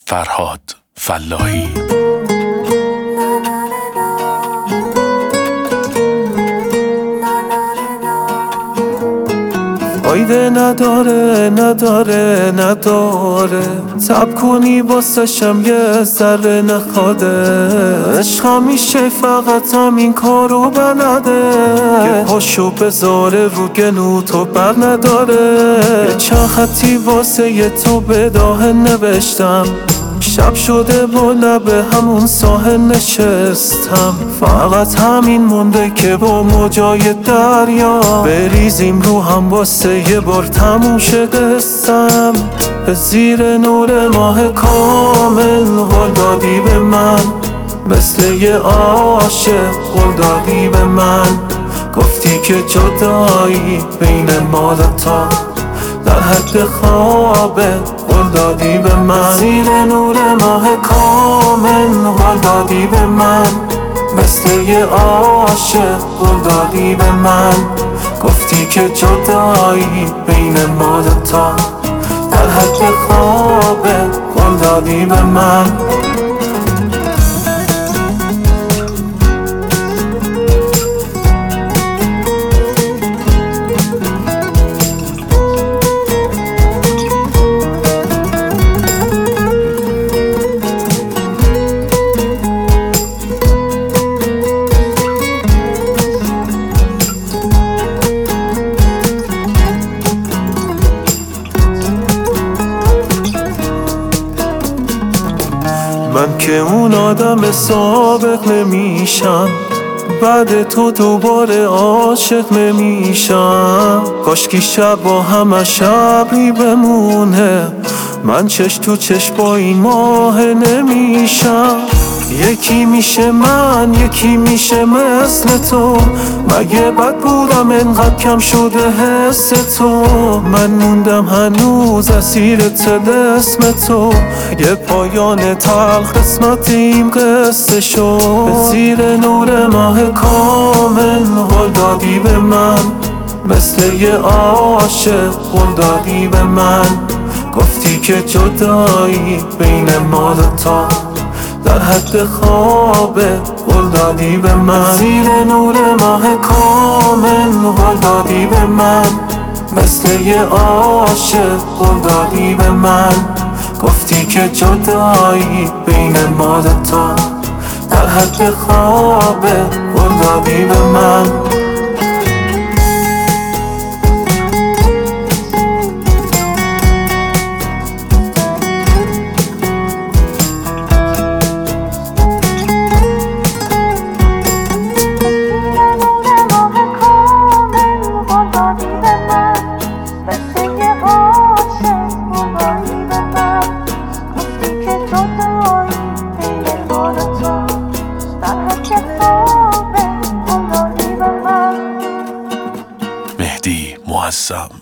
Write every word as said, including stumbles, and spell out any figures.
فرهاد فلاحی. فایده نداره نداره نداره، تب کنی واسشم یه ذره نخواده. عشق همیشه فقط همین کارو بلده که پاشو بذاره رو گلو تو بر نداره. یه چند خطی واسه ی تو به داهه نوشتم، شب شده با لب همون ساحل نشستم. فقط همین مونده که با موجای دریا بریزیم رو هم واسه یه بار تموم شه قصم. به زیر نور ماه کامل قول دادی به من، مثل یه عاشق قول دادی به من. گفتی که جدایی بین ما دوتا در حد خوابه قول دادی به من. زیر نور ماه کامل قول دادی به من، مثل یه عاشق قول دادی به من. گفتی که جدایی بین ما دوتا در حد خوابه قول دادی به من. من که اون آدم سابق نمیشم، بعد تو دوباره عاشق نمیشم. کاشکی شب با همه شبی بمونه، من چش تو چش با این ماه نمیشم. یکی میشه من یکی میشه مثل تو، مگه بد بودم انقدر کم شده حس تو. من موندم هنوز اسیر طلسم تو، یه پایان تلخ قسمت این قصه شو. به زیر نور ماه کامل قول دادی به من، مثل یه عاشق قول دادی به من. گفتی که جدایی بین ما دوتا در حد خوابه قول دادی به من. زیر نور ماه کامل قول دادی به من، مثل یه عاشق قول دادی به من. گفتی که جدایی بین ما دوتا در حد خوابه قول دادی به من. مهدی معظم.